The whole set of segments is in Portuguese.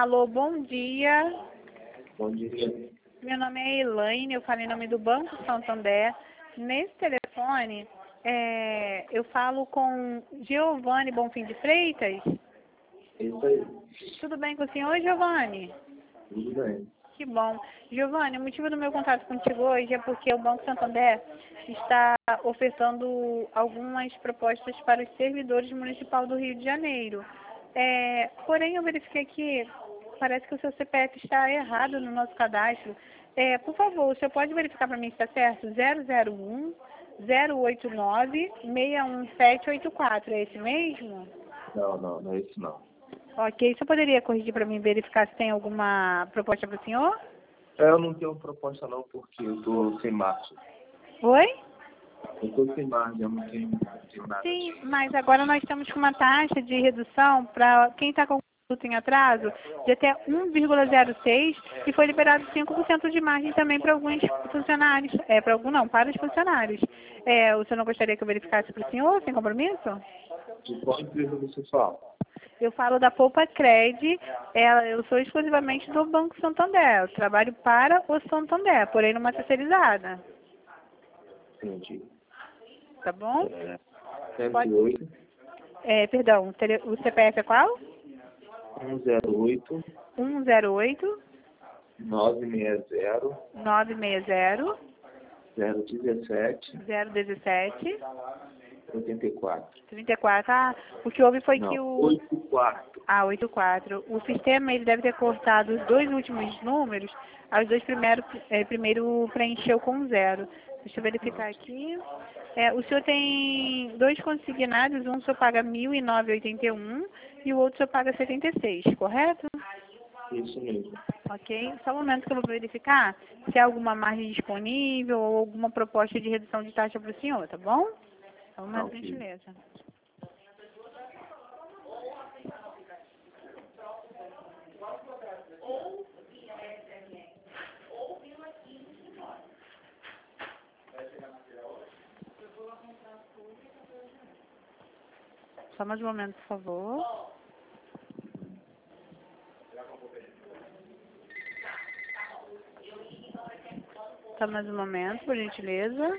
Alô, bom dia. Bom dia. Meu nome é Elaine, eu falo em nome do Banco Santander. Nesse telefone, eu falo com Giovanni Bonfim de Freitas. Isso aí. Tudo bem com o senhor, Giovanni? Tudo bem. Que bom. Giovanni, o motivo do meu contato contigo hoje é porque o Banco Santander está ofertando algumas propostas para os servidores municipais do Rio de Janeiro. Porém, eu verifiquei que parece que o seu CPF está errado no nosso cadastro. Por favor, o senhor pode verificar para mim se está certo? 001 089 61784, é esse mesmo? Não é isso não. Ok, você poderia corrigir para mim verificar se tem alguma proposta para o senhor? Eu não tenho proposta não, porque eu tô sem margem. Oi? Eu tô sem margem, eu não tenho nada. Sim, mas agora nós estamos com uma taxa de redução para quem está com produto em atraso de até 1,06 e foi liberado 5% de margem também para alguns funcionários. Para os funcionários. O senhor não gostaria que eu verificasse para o senhor, sem compromisso? De qual empresa você fala? Eu falo da Poupa Cred, eu sou exclusivamente do Banco Santander, eu trabalho para o Santander, porém numa terceirizada. Entendi. Tá bom? 108 Perdão, o CPF é qual? 108 108 960 960 017 017 84. 34. O que houve foi Não, que o... 84. 84. O sistema ele deve ter cortado os dois últimos números, os dois primeiro preencheu com 0. Deixa eu verificar aqui. O senhor tem dois consignados, um o senhor paga R$ 1.009,81 e o outro o senhor paga 76, correto? Isso mesmo. Ok, só um momento que eu vou verificar se há alguma margem disponível ou alguma proposta de redução de taxa para o senhor, tá bom? Só um momento, Ok. gentileza. Só mais um momento, por favor. Só mais um momento, por gentileza.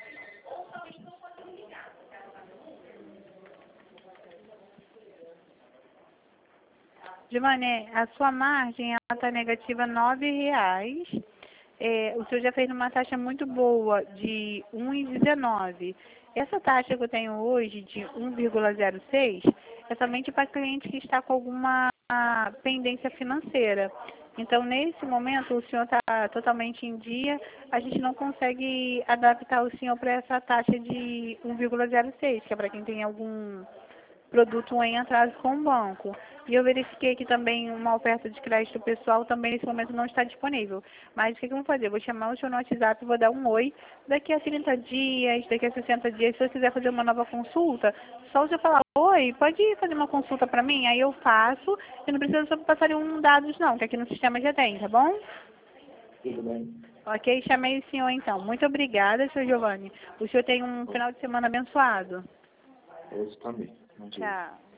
Giovanni, a sua margem está negativa R$ 9,00. O senhor já fez uma taxa muito boa de 1,19. Essa taxa que eu tenho hoje de 1,06 é somente para cliente que está com alguma pendência financeira. Então, nesse momento, o senhor está totalmente em dia, a gente não consegue adaptar o senhor para essa taxa de 1,06, que é para quem tem algum produto em atraso com o banco. E eu verifiquei que também uma oferta de crédito pessoal também nesse momento não está disponível. Mas o que eu vou fazer? Eu vou chamar o senhor no WhatsApp, vou dar um oi. Daqui a 30 dias, daqui a 60 dias, se eu quiser fazer uma nova consulta, só o senhor falar, oi, pode fazer uma consulta para mim? Aí eu faço, e não precisa só passar nenhum dados não, que aqui no sistema já tem, tá bom? Tudo bem. Ok, chamei o senhor então. Muito obrigada, senhor Giovanni. O senhor tem um final de semana abençoado. Você também. Bom dia. Tchau.